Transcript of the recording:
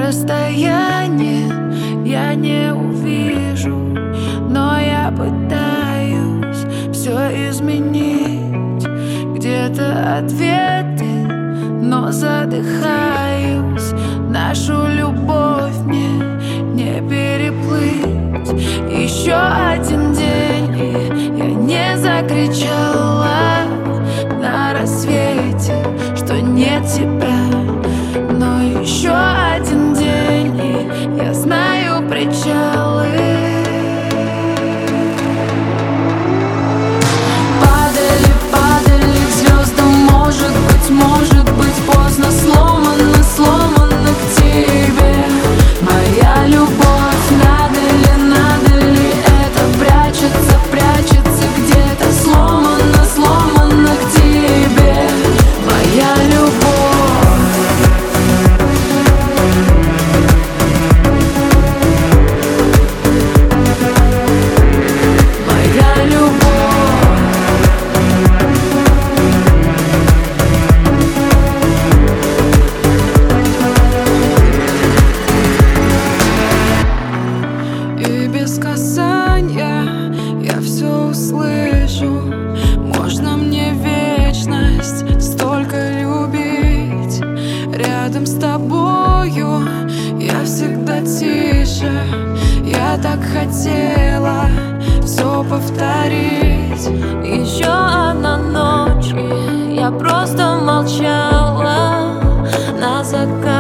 расстоянии я не увижу, но я пытаюсь все изменить. Где-то ответы, но задыхаюсь. Нашу любовь мне не переплыть. Еще один день, и я не закричала на рассвете, что нет тебя. Но еще один день, и я знаю причалы. Падали, падали к звездам, может быть поздно. Сломано, сломано к тебе моя любовь. Надо ли это прячется, прячется где-то. Сломано, сломано к тебе моя любовь. Без касания я все услышу. Можно мне вечность столько любить. Рядом с тобою я всегда тише. Я так хотела все повторить. Еще одна ночь, и я просто молчала на закате.